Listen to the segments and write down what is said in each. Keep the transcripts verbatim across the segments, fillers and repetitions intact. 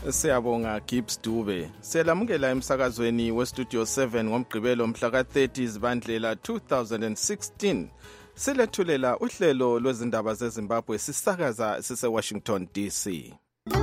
Siyabonga Gibbs Dube. Selamukela emsakazweni weStudio seven ngomgqibelo mhla ka-thirty Zibandlela two thousand sixteen. Silethulela uhlelo lwezindaba zeZimbabwe sisakaza sise Washington D C.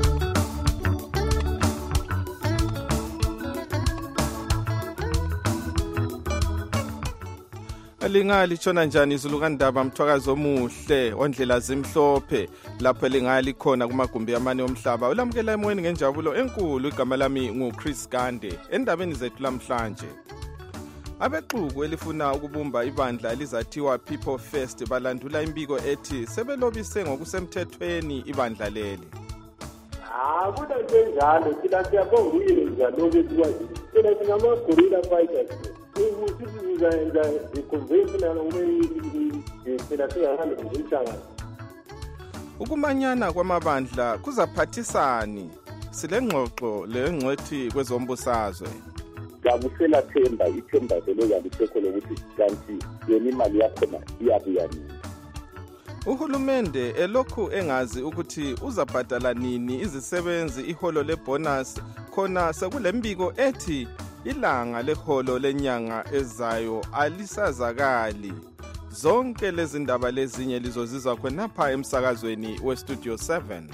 Elingali tshona njani izulu kandaba mthwakazo omuhle ondlela zimhlophe lapho elingali khona kumagumbi amane omhlaba. Ulamukela emoyeni ngenjabulo enkulu. Igama lami nguChris Gande. Endabeni zethu lamhlanje, abexuku elifuna ukubumba ibandla elizathiwa People First balandula imbiko ethi sebelobise ngokusemthethweni ibandla leli. Ah, kuda njalo thina siyabonga uyile njalo ukwazi. Thina singama gorilla fighters. Ukusiza iconventional way thina siyahamba njalo. Ukumanyana kwamabandla kuzaphathisani silengxoxo lengcwethi kwezombusazwe. Ngabusela themba ithemba vele yalisekho lokuthi kanti yena imali yakhona iyabuya nini. Uhulumende elokhu engazi ukuthi uzabhadala nini izisebenzi iholo lebonus khona sekulembiko ethi ilanga leholo lenyanga ezayo alisazakali. Zonke lezi ndaba lezinye lizozizwa khonapha emsakazweni weStudio seven.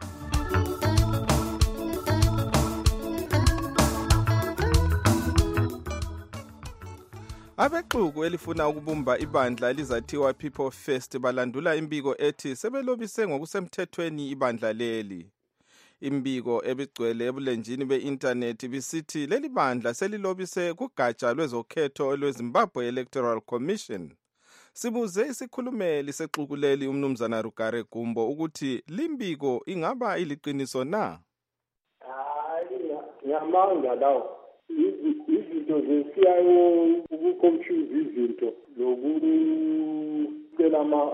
Abexuku elifuna ukubumba ibandla elizathiwa People First balandula imbiko ethi sebelobise ngokusemthethweni ibandla leli. Imbiko ebigcwele ebulenjini be-internet bisithi leli bandla selilobise kugatsha lwezokhetho lweZimbabwe Electoral Commission. Sibuze isikhulumeli sexukuleli umnumzana Rugare Gumbo ukuthi limbiko ingaba iliqiniso na? Hayi, ngiyamanga lawo. Izinto zesiyayo ukuconfuse izinto lokucela ama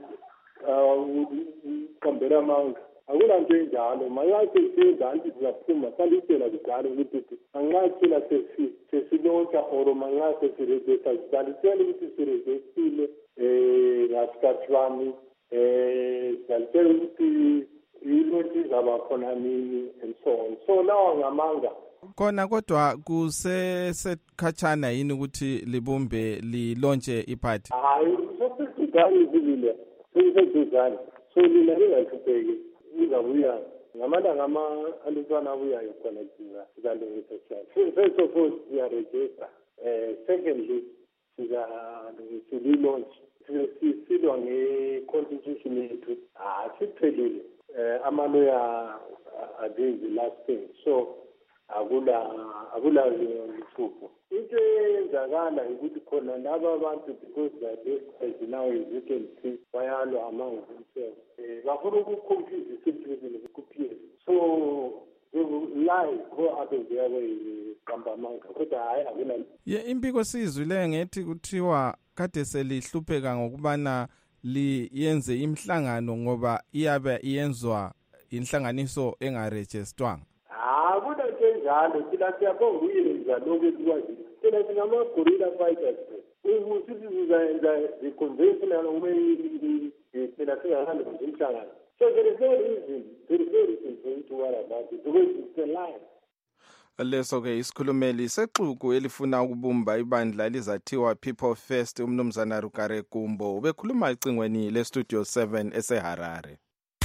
ukambela amanga. Akula nto enjalo mangathi senzanti sizaphuma salisela kudala ukuthi angathina sesilontsha or mangathi sirejesta salisela ukuthi sirejestile eh ngasikhathi wami eh salisela ukuthi ilontsha izaba khona nini and so on. So lawa ngamanga khona kodwa kusesekhatshana yini ukuthi libumbe lilontshe iphathi? Hayi sosizigani zilile sesizigani so lina lingayitheki uzabuya ngamanda ngama alutwana abuyayo khona kuba sizalungisa njalo. First of all siyaregister, eh secondly siza silaunch sisilwa nge-constitution yethu asiphelile amaloya doing the last thing, so akula akula lutho. Into eyenzakala ukuthi khona laba abantu because they are now as you can see bayalwa among themselves. Bafuna ukuconfuse isimple kuphela. So they will lie go out of their way kamba manga kodwa hayi akula. Ye impiko sizwile ngethi kuthiwa kade selihlupheka ngokubana liyenze imhlangano ngoba iyabe iyenzwa inhlanganiso engarejistwanga. Ah, kuda njalo thina siyabonga uyile njalo ukwazi. Thina singama gorilla fighters. Ukusiza iconventional way thina siyahamba njalo. So there is no reason, there is no reason for you to worry about it because it's a lie. Leso ke isikhulumeli sexuku elifuna ukubumba ibandla elizathiwa People First umnumzana Rugare Gumbo ubekhuluma icingweni leStudio seven eseHarare.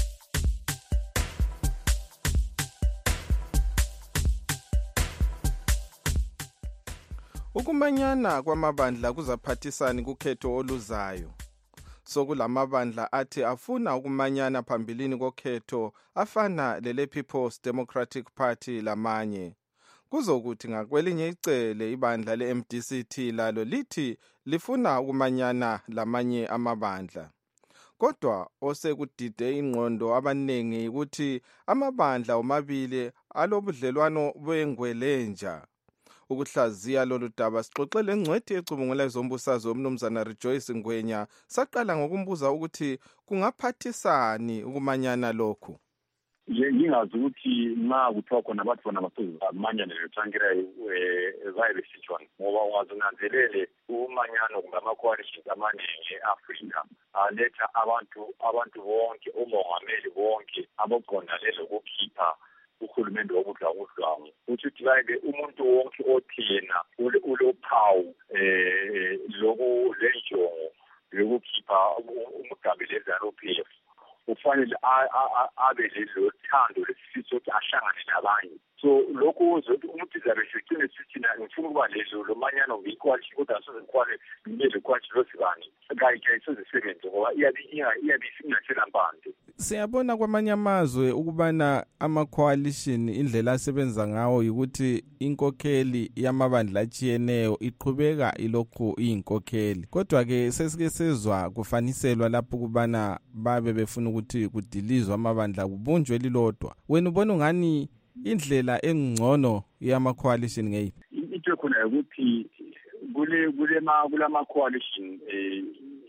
Ukumanyana kwamabandla kuzaphathisani kukhetho oluzayo. Sokulamabandla athi afuna ukumanyana phambilini kokhetho afana lele People's Democratic Party lamanye. Kuzokuthi ngakwelinye icele ibandla le-M D C T lalo lithi lifuna ukumanyana lamanye amabandla. Kodwa osekudide ingqondo abaningi ukuthi amabandla omabili alobudlelwano bengwelenja. Ukuhlaziya lolu daba sixoxele ngcwethi ecubungula ezombusazwe umnumzana Rejoice Ngwenya saqala ngokumbuza ukuthi kungaphathisani ukumanyana lokhu. Nje ngingazi ukuthi ma kuthiwa khona abantu bona basizamanyana lethankira ezayibe situation ngoba wazonanzelele umanyano ngama-coalitions amaningi e-Afrika aletha abantu abantu bonke umongameli bonke aboqondane lokukhipha uhulumende wokudla ukudlwangu ukuthi like umuntu wonke othi yena ulophawu eh loku lenjongo yokukhipha umgabeleza R P F ufanele abe lelo thando lesifiso ukuthi ahlangane nabanye. So lokho uzothi umuntu izabeshekile sithi na ngifuna ukuba lelo lomanyano ngiyikwalishi kodwa sozikwale ngile kwalishi losibani ngayike isisebenzi ngoba iyabi iyabi singathela mbande. Siyabona kwamanye amazwe ukubana ama-coalition indlela asebenza ngawo ukuthi inkokheli yamabandla atshiyeneyo iqhubeka ilokhu iyinkokheli. Kodwa-ke sesike sezwa kufaniselwa lapho kubana babe befuna ukuthi kudilizwe amabandla kubunjwe lilodwa. Wena ubona ungani indlela engcono yama-coalition ngeyiphi? Into khona ukuthi kule kulema kulama-coalition eh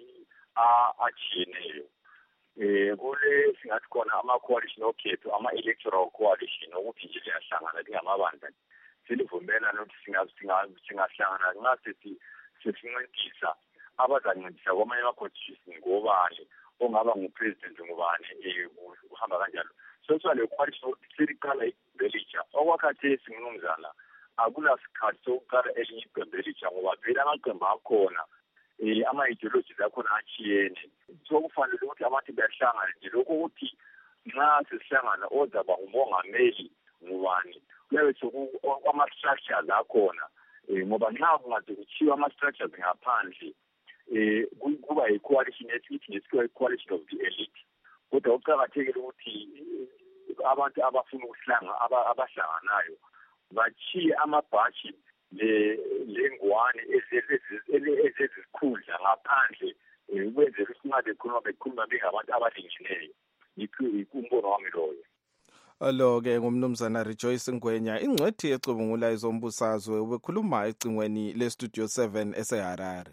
atshiyeneyo. Eh kule singathi khona ama-coalition okhetho ama-electoral coalition ukuthi nje liyahlangana lingamabandla silivumela nokuthi singahlangana nxa sithi sesincedisa abazancedisa kwamanye ama-constitution ngobani ongaba ngupresident ngobani uhamba kanjalo. So so le coalition seliqala ibhelitsha okwakhathesi ngumnumzana akulasikhathi sokuqala elinye ibhelitsha ngoba phela amaqembu akhona eh ama-ideology akhona achiyene. So kufanele ukuthi abantu bahlangane nje lokho ukuthi nxa sesihlangana ozaba ngumongameli ngubani kuyabe sokwama-structures akhona ngoba nxa kungaze kuthiwa ama-structures ngaphandle eh kuba yi-coalition ethi ngesikhathi i-coalition of the elite. Kodwa uqakathekile ukuthi abantu abafuna ukuhlanga abahlanganayo bachiye amabhashi lengwane ezezikhundla ngaphandle ukwenzela ukuthi kungabe khona bekhuluma bengabantu abalingeneyo. Ikumbono wami loyo. Alo-ke ngumnumzana Rejoice Ngwenya ingcwethi ecubungula izombusazwe ubekhuluma ecingweni le-Studio seven eseHarare.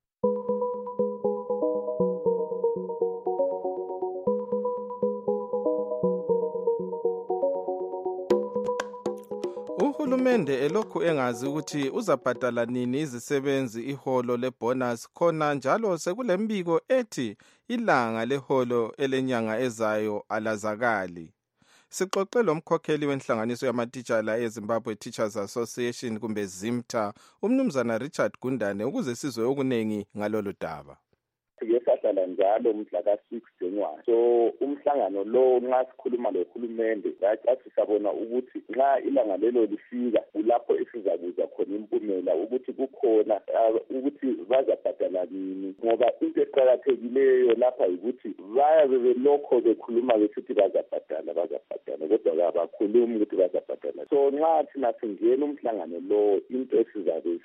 Uhulumende elokhu engazi ukuthi uzabhadala nini izisebenzi iholo lebonus khona njalo sekulembiko ethi ilanga leholo elenyanga ezayo alazakali. Sixoxe lomkhokheli wenhlanganiso yamatitshala eZimbabwe Teachers Association kumbe ZIMTA umnumzana Richard Gundane ukuze sizwe okunengi ngalolu daba. Siyahlala njalo umhla ka six January. So umhlangano lo nxa sikhuluma lohulumende bathi sabona ukuthi nxa ilanga lelo lifika kulapho esizakuzwa khona impumela ukuthi kukhona ukuthi bazabhadala nini ngoba into eqhakathekileyo lapha ukuthi bayabe belokho bekhuluma besithi bazabhadala bazabhadala kodwa abakhulumi ukuthi bazabhadala. So nxa thina singena umhlangano lo into esizabe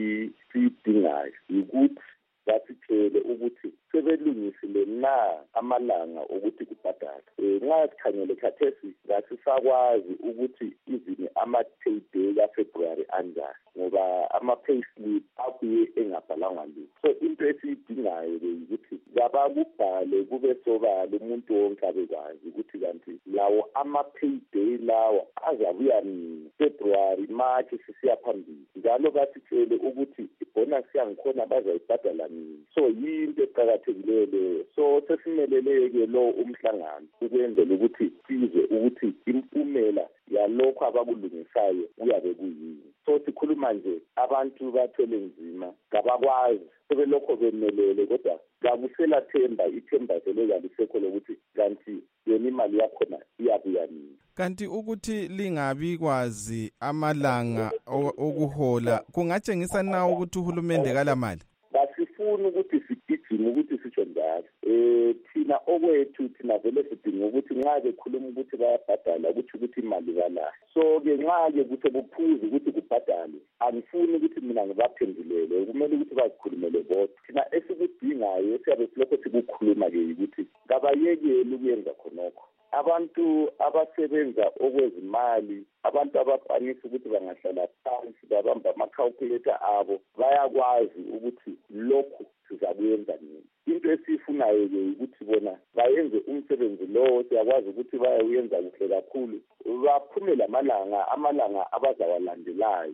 siyidingayo ukuthi basitshele ukuthi sebelungisile na amalanga ukuthi kubhadala. Nxa sikhangele khathesi ngasisakwazi ukuthi izini ama-payday kaFebruary anjani ngoba ama-payslip abuye engabhalangwa lutho. So into esiyidingayo-ke ukuthi kabakubhale kube sobala umuntu wonke abekwazi ukuthi kanti lawo ama-payday lawo azabuya nini February March sisiya phambili njalo basitshele ukuthi ibonus yangikhona bazayibhadala nini. So yinto eqakathekileyo leyo. So sesimeleleke lo umhlangano ukwenzela ukuthi sizwe ukuthi impumela yalokho abakulungisayo kuyabe kuyini. So sikhuluma nje abantu bathwele nzima kabakwazi sebelokho bemelele kodwa kakusela themba ithemba seleka lisekho lokuthi kanti yona imali yakhona iyabuya nini. Kanti ukuthi lingabi kwazi amalanga okuhola kungatshengisa na ukuthi uhulumende kalamali? Basifuna ukuthi sigijime ukuthi sitsho njalo. Eh thina okwethu thina vele sidinga ukuthi nxa bekhuluma ukuthi bayabhadala ukuthi ukuthi imali balayo. So ke nxa ke kuthe kuphuza ukuthi kubhadale angifuni ukuthi mina ngibaphendulele kumele ukuthi bazikhulumele bodwa. Thina esikudingayo siyabe silokho sikukhuluma ke ukuthi kabayekele ukuyenza khonokho. Abantu abasebenza okwezimali abantu abaphanisa ukuthi bangahlala phansi babamba ama-calculator abo bayakwazi ukuthi lokhu sizakuyenza nini. Into esiyifunayo-ke ukuthi bona bayenze umsebenzi lowo siyakwazi ukuthi bayawuyenza kuhle kakhulu baphume lamalanga amalanga abazawalandelayo.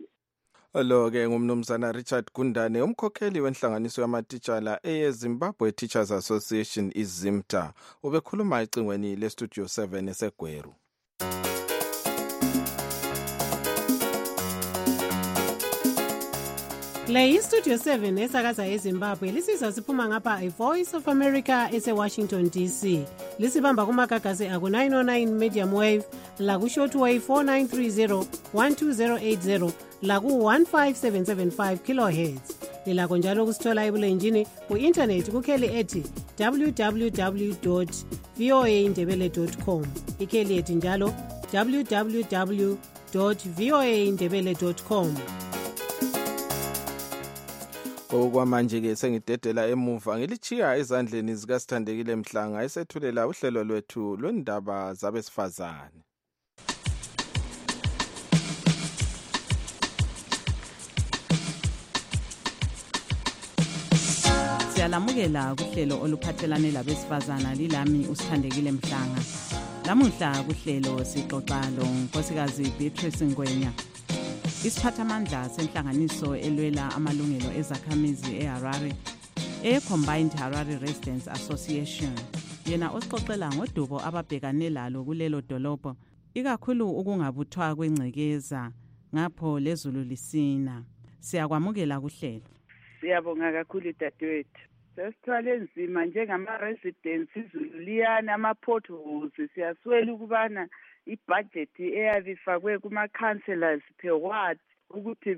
Lo-ke ngumnumzana Richard Gundane umkhokheli wenhlanganiso yamatitshala eyeZimbabwe Teachers Association iZIMTA ubekhuluma ecingweni le-Studio seven eseGweru. Le iStudio seven esakaza eZimbabwe lisizwa siphuma ngapha iVoice of America ese-Washington D C. Lisibamba kumagagasi aku nine oh nine medium wave, laku shortwave four nine three zero, one two zero eight zero, laku one five seven seven five kilohertz. Lilakho njalo kusithola ebulenjini ku-internet kukheli ethi w w w dot voa indebele dot com. Ikheli ethi njalo w w w dot voa indebele dot com. Okwamanje-ke sengidedela emuva ngilichiya ezandleni zikasithandekile Mhlanga esethulela uhlelo lwethu lwendaba zabesifazane. Siyalamukela kuhlelo oluphathelane labesifazana lilami usithandekile Mhlanga. Lamuhla kuhlelo sixoxa lo Nkosikazi Beatrice Ngwenya, isiphathamandla senhlanganiso elwela amalungelo ezakhamizi eHarare, e-Combined Harare Residents Association. Yena osixoxela ngodubo ababhekane lalo kulelo dolobho, ikakhulu ukungabuthwa kwengcekeza ngapho lezulu lisina. Siyakwamukela kuhlelo. Siyabonga kakhulu dadewethu. Sesithwale nzima njengama-residents, izulu liyana, ama-potholes. Siyaswela ukubana ibudget eyabe ifakwe kuma-councillors per ward ukuthi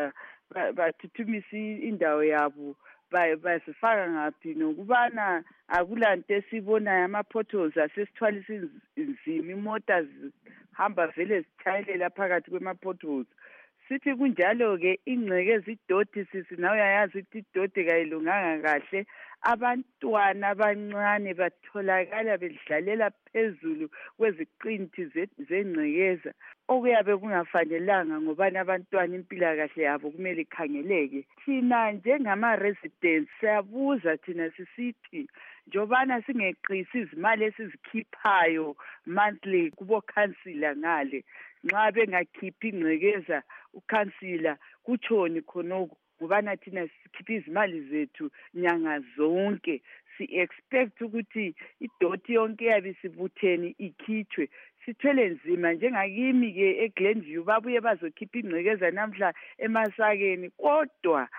bathuthumise indawo yabo basifaka ngaphi, nokubana akulanto esibonayo ama-potholes asesithwalisa nzima, imota zihamba vele zitshayelela phakathi kwema-potholes. Sithi kunjalo-ke ingcekeza idoti, sisi nawe uyayazi ukuthi idoti kayilunganga kahle. Abantwana abancane batholakala bedlalela phezulu kweziqinti zengcekeza okuyabe kungafanelanga, ngobani abantwana impilakahle yabo kumele ikhangeleke. Thina njengama-residents siyabuza thina sisithi njobana singeqisi izimali esizikhiphayo monthly kubo-councillor ngale, nxa bengakhiphi ingcekeza ukhansila kutshoni khonoko, ngubana thina sikhipha izimali zethu nyanga zonke. Si-expect ukuthi idoti yonke yabe sibutheni ikhitshwe. Sithwele nzima njengakimi-ke eGlenview, babuye bazokhipha ingcekeza namhla eMasakeni, kodwa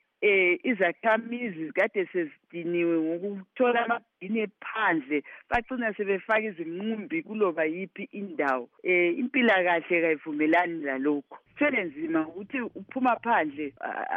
eh izakhamizi zikade sezidiniwe ngokuthola amabhini phandle, bacina sebefaka izinqumbi kuloba yipi indawo. Eh impilakahle kayivumelani lalokho. Sithwele nzima ukuthi uphuma phandle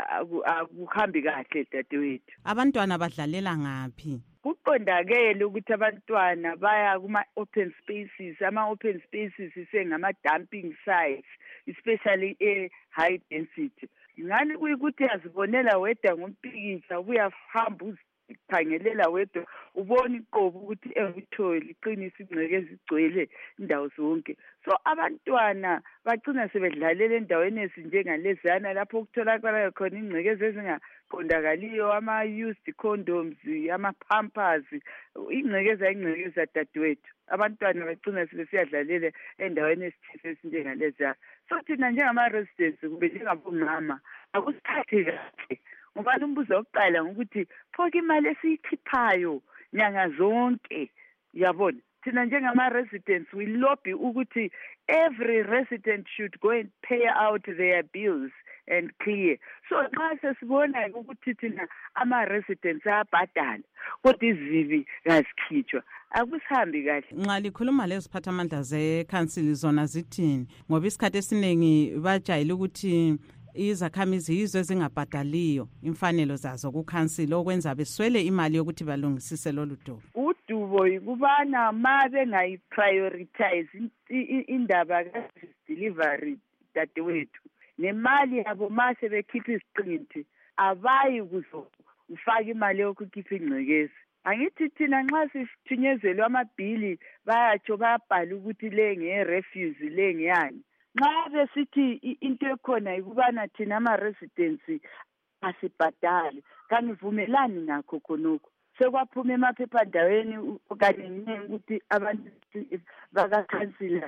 akuhambi kahle dadewethu. Abantwana badlalela ngaphi? Kuqondakele ukuthi abantwana baya kuma-open spaces, ama-open spaces isengama-dumping sites, especially e-high density. Ngani kuyikuthi azibonela wedwa ngompikitsha, uyahamba uzikhangelela wedwa, ubona iqobo ukuthi engitholi iqinisa ingcekeza igcwele indawo zonke. So abantwana bagcina sebedlalela endaweni ezinjengalezana lapho kutholakala khona ingcekeza ezingaqondakaliyo, ama-used condoms, ama-pampers, ingcekeza ingcekeza dadewethu. Abantwana bagcina sebesiyadlalela endaweni esithile ezinjengalezana. So thina njengama-residents kumbe njengabomama akusithathe kahle, ngoba umbuzo wokuqala ngokuthi phoke imali esiyikhiphayo nyanga zonke, yabona thina njengama-residents we lobby ukuthi every resident should go and pay out their bills and clear. So nxa sesibona ukuthi thina ama-residents ayabhadala kodwa izibi kazikhitshwa, akusihambi kahle. Nxa likhuluma leziphathamandla zekhansili zona zithini? Ngoba isikhathi esiningi bajayele ukuthi izakhamizi yizo ezingabhadaliyo imfanelo zazo kukhansili, okwenza beswele imali yokuthi balungisise lolu dubo. Udubo yikubana ma bengayi-prioritize indaba ka-delivery dadewethu, nemali yabo ma sebekhipha iziqinti abayi kuzofaka imali yokukhipha ingcekeza. Angithi thina nxa sithunyezelwe amabhili bayatsho bayabhala ukuthi le ngeye-refuse le ngeyani. Nxa besithi into ekhona yikubana thina ama-residents asibhadali, kangivumelani nakho khonokho. Sekwaphuma emaphephandaweni kaningi ukuthi abantu bakakhansila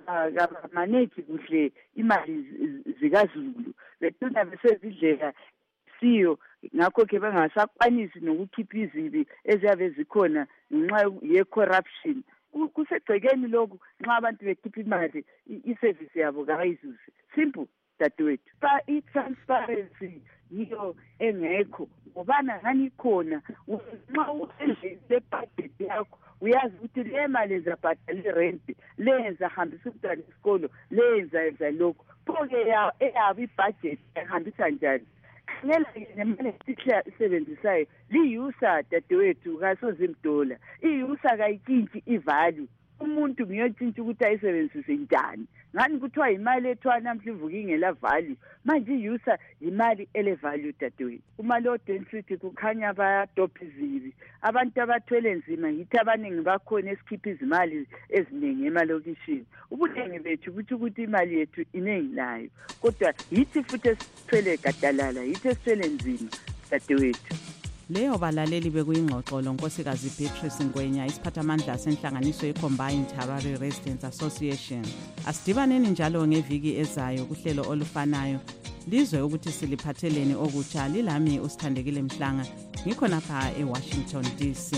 kabamanage kuhle imali zikaZulu, betuna besezidleka siyo, ngakho-ke bengasakwanisi nokukhipha izibi eziyabe zikhona ngenxa ye-corruption. Kusegcekeni lokhu nxa abantu bekhipha imali, i-service yabo kayizuze. Simple dadewethu. Ba i-transparency yiyo engekho ngobana ngani khona nxa usendlini lebudget yakho uyazi ukuthi le mali ezabhadala rent lenza hambisa umntwana esikolo lenza enza lokho phoke ya eyabi budget ehambisa njani ngela nemali esisebenzisayo liyusa dadewethu kasozimdola iyusa kayitshintshi ivalue umuntu ngiyotshintsha ukuthi ayisebenzise njani ngani kuthiwa imali ethwa namhla ivuka ingela value manje iyusa imali ele value dadewethu uma lo density kukhanya bayadopha izibi abantu abathwele nzima yithi abaningi bakhona esikhipha izimali eziningi emalokishini ubuningi bethu buthi ukuthi imali yethu iningi layo kodwa yithi futhi esithwele gadalala yithi esithwele nzima dadewethu. Leyo balaleli bekuyingxoxo lonkosikazi Beatrice Ngwenya isiphathamandla senhlanganiso ye-Combined Harare Residents Association. Asidibaneni njalo ngeviki ezayo kuhlelo olufanayo lizwe ukuthi siliphatheleni okutsha. Lilami uSithandekile Mhlanga ngikhona pha eWashington D C.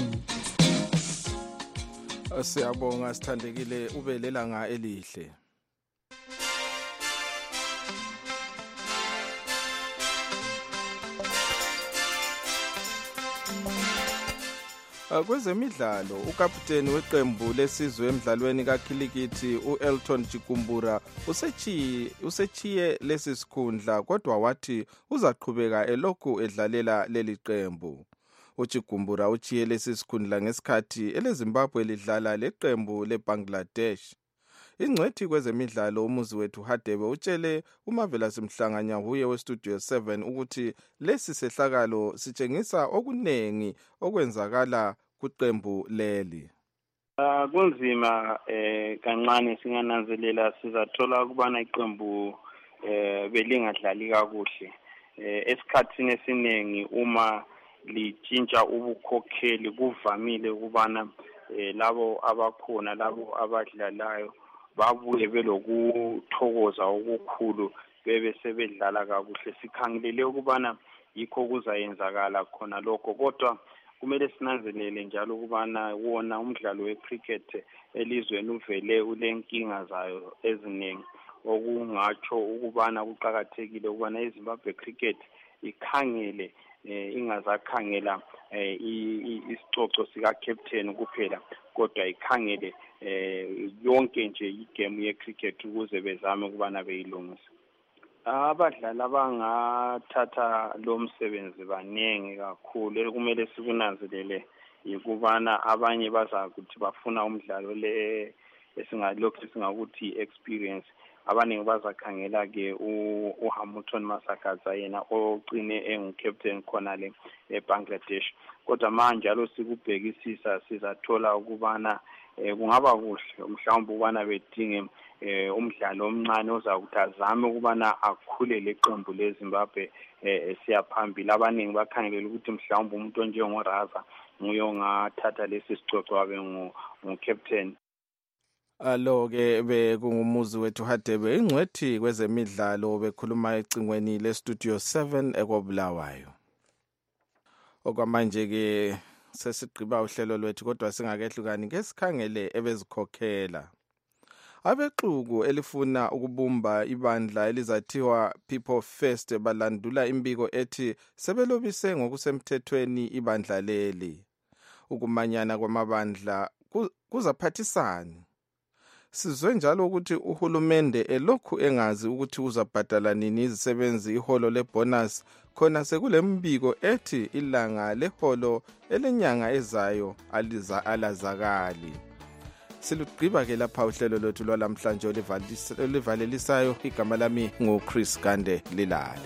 Siyabonga Sithandekile, ube lelanga elihle. Kwezemidlalo, ukapteni weqembu lesizwe emidlalweni kakhilikithi uElton Chikumbura usechiye usechiye lesi sikhundla kodwa wathi uzaqhubeka elokhu edlalela leli qembu. uChikumbura uchiye lesi sikhundla ngesikhathi eleZimbabwe lidlala leqembu leBangladesh. Ingcwethi kwezemidlalo umuzi wethu Hadebe utshele uMarvelous Mhlanganya huye weStudio seven ukuthi lesi sehlakalo sitshengisa okunengi okwenzakala kuqembu leli. Uh, kunzima eh kancane singananzelela sizathola ukubana iqembu eh belingadlali kakuhle. Eh esikhathini esiningi uma litshintsha ubukhokheli kuvamile ukubana eh labo abakhona labo abadlalayo babuye belokuthokoza okukhulu bebe sebedlala kakuhle. Sikhangelele ukubana yikho kuzayenzakala khona lokho kodwa kumele sinanzelele njalo ukubana wona umdlalo wecricket elizweni uvele ulenkinga zayo eziningi okungatsho ukubana kuqhakathekile ukubana iZimbabwe cricket ikhangele eh, ingazakhangela eh, isicoco sika captain kuphela kodwa ikhangele eh, yonke nje igame yecricket ukuze bezame ukubana beyilungise. Abadlali abangathatha lo msebenzi baningi kakhulu kumele sikunanzelele ikubana abanye baza ukuthi bafuna umdlalo le esingalokho singakuthi experience abaningi bazakhangela ke uHamilton Masakadza yena ogcine engcaptain khona le eBangladesh kodwa manje njalo sikubhekisisa sizathola ukubana kungaba kuhle mhlawumbe ubana bedinge eh umdlalo omncane ozakuthi azame ukubana akhule leqembu leZimbabwe eh siyaphambili abaningi bakhangelela ukuthi mhlawumbe umuntu onjengoRaza nguyo ngathatha lesi sicoco wabe ngcaptain. Alo ke bekungumuzi wethu Hadebe ingcwethi kwezemidlalo bekhuluma ecingweni leStudio seven ekobulawayo. Okwamanje ke sesigqiba uhlelo lwethu kodwa singakehlukani ngesikhangele ebezikhokhela. Abexuku elifuna ukubumba ibandla elizathiwa People First balandula imbiko ethi sebelobise ngokusemthethweni ibandla leli. Ukumanyana kwamabandla kuzaphathisana. Sizwe njalo ukuthi uhulumende elokhu engazi ukuthi uzabhadala nini izisebenzi iholo lebonus khona sekulembiko ethi ilanga leholo elenyanga ezayo aliza alazakali. Silugqiba ke lapha uhlelo lwethu lwalamhlanje olivalelisayo. Igama lami nguChris Gande Lilale.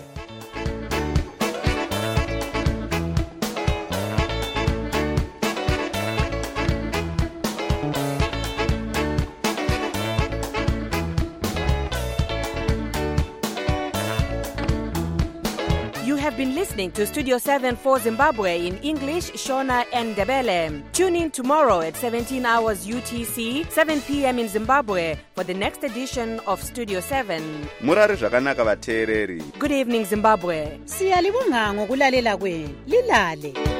Been listening to Studio seven for Zimbabwe in English, Shona and Ndebele. Tune in tomorrow at seventeen hours U T C, seven p.m. in Zimbabwe for the next edition of Studio seven. Murari zvakanaka vateereri. Good evening, Zimbabwe. Siyalibonga ngokulalela kwenu. Lilale.